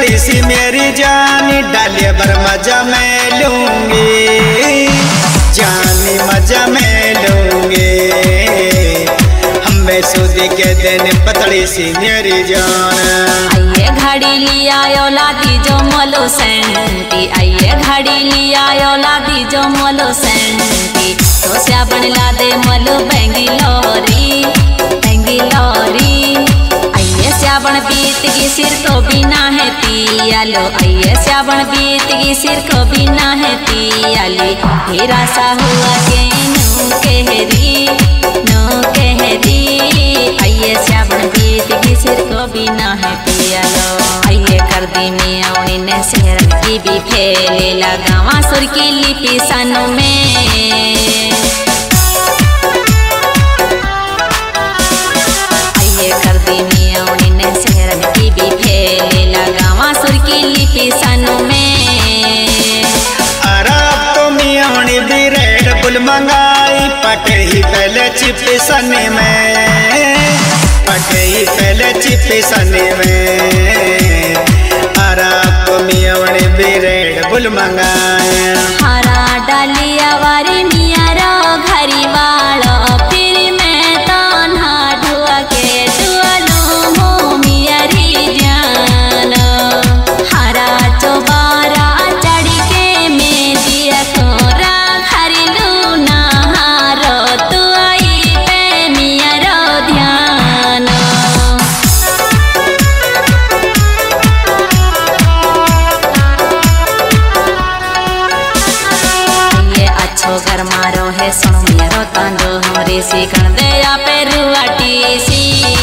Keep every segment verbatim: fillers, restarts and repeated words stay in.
पतली सी मेरी जानी डालिए भर मजा मैं लूंगी, जानी मजा मैं लूंगी। हमें सूदी के दिन पतली सी मेरी जान। आइए घड़ी लिया लादी जो मोलो सेंटी, आइए घड़ी लिया लादी जो मोलो सेंटी। तो साबन ला दे मोलो बेंगलोरी बेंगलोरी। आइए साबन बीत की सिर को बिना है तियालो, आइए साबन बीत की सिर को बिना है तियाली। हीरा सा हुआ के नू कहरी नू कहरी। आइए साबन बीत की सिर को बिना है पियालो। आइए कर दी मियाँ ने शहर की भी फैले लगावा सुर की लिपि सनों में। आइए कर दी मियाँ ने शहर की भी फैले लगावा सुर की लिपि सनों में। अरे तो मियाँ भी रेड बुल मंगाई पटे ही पहले चिप सने में, पटे ही पहले चिप सने में। अरे तो मियाँ भी रेड बुल मंगाया। हरा डालिया वारी मिया रो घरी वालो, फिर मैं तान्हा ढुआ के डुआलू हूँ मिया री जान। हरा चौबारा चढ़ के मैं दिया कोरा घरी लूना हारो। तू आई पे मिया रो ध्यान। घर मारो है सुन मेरो तांडो हमरे सी कर दे या पेरुआटी सी।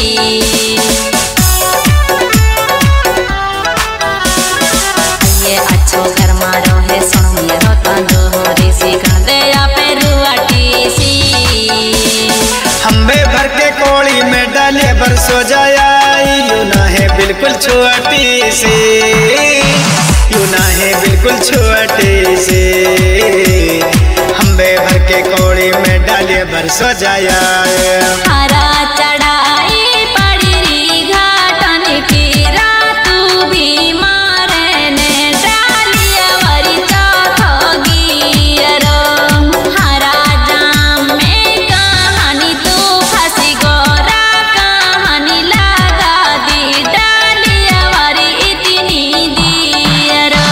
ये अच्छो घर मारो है सुन मेरो तांडो हमरे सी कर दे या पेरुआटी सी। हम्बे भर के कोड़ी में डाले भर सो जाया। यू ना है बिल्कुल छोटी सी, यू ना है बिल्कुल छोटी सी। हम्बे भर के कोड़ी में डाले भर सो जाया। हरा चढ़ाई पड़ी री घाटन की रातू भी मारे ने डालिया वरी चौथोगी रो। हरा जाम में कहानी तू फंसी गोरा कहानी लगा दी डालिया वरी इतनी दी रो।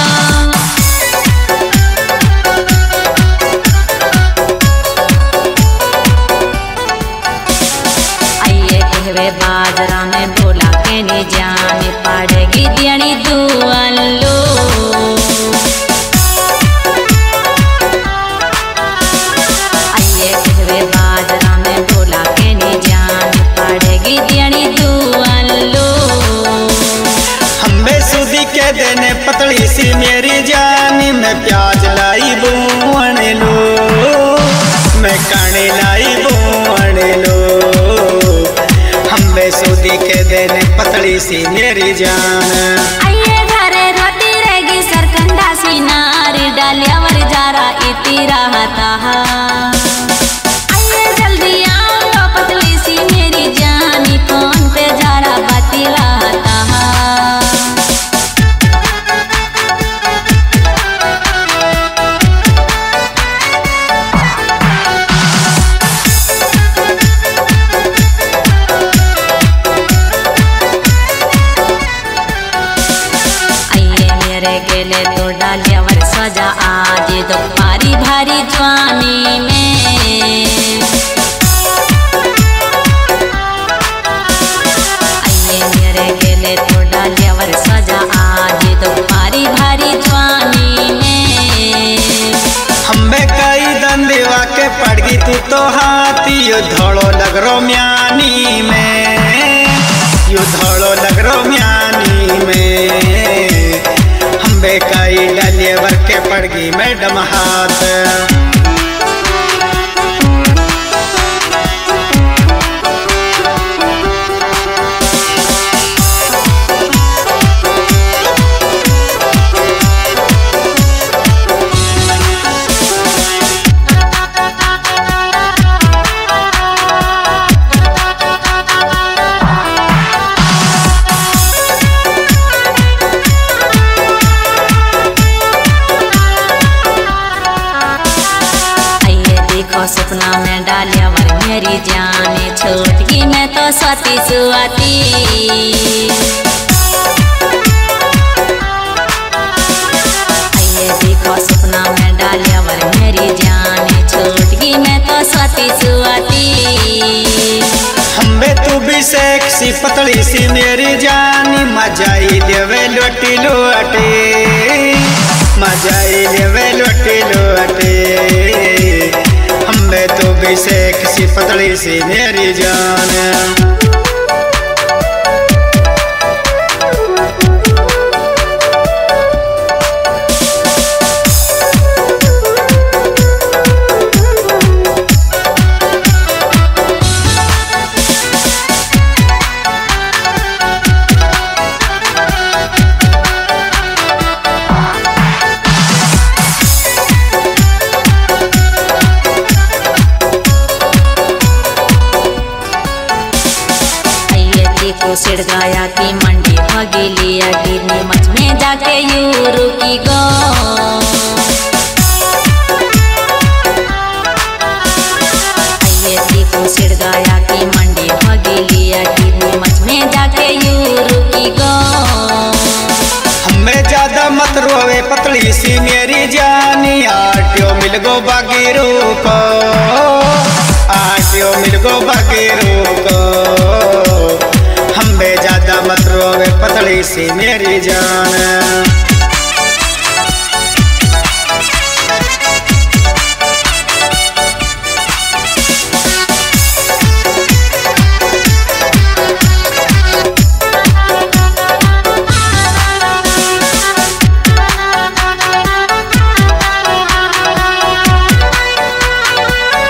बाजरा में बोला के नी जानी पड़ेगी दियानी दुआलो। आइए कहवे बाजरा में बोला के नी जानी पड़ेगी दियानी दुआलो। हम्बे सूदी के देने पतली सी मेरी जानी। मैं प्याज लाई बुआन लो, मैं काने लाई बुआन लो। हम्बे सूदी के देने पतली सी मेरी जान। आइए घरे रोटी रहेगी सरकंडा सी नारी डालिया वर जारा इती रहता। आइए जल्दी आओ पतली सी मेरी जानी फोन पे जारा बाती रहता। गेले तो डालिया वर सजा आज तो भारी भारी जवानी में। आइए मेरे गेले तो डालिया वर सजा आज तो भारी भारी जवानी में। हम्बे कई दंदेवा के पड़गी तू तो हाथी। यो धोड़ो लग रो म्यानी में, यो धोड़ो लग रो म्यानी में। बेकाई डालिए भर के पड़गी मैडम हाथ। तो स्वाति सुआती। आइए देखो सपना में डालिया वर मेरी जान, छोटकी मैं तो स्वाति सुआती। हम्बे तू भी सेक्सी पतली सी मेरी जानी, मजाई देवे लोटी लोटे, मजाई देवे लोटी लोटे। हम्बे तू भी सेक्सी पतली सी मेरी जान। सिड़ गाया की मंडी भगेली गिरनी मच में जाके यूरू की गो। आइए देखो सिड़ गाया की मंडी भगेली गिरनी मच में जाके यूरू की गो। हमें ज्यादा मत रोवे पतली सी मेरी जानी, आटियो मिल गो बागीरू को, आटियो मिल गो बागीरू को। हम्बे ज्यादा मत रोवे पतली सी मेरी जान।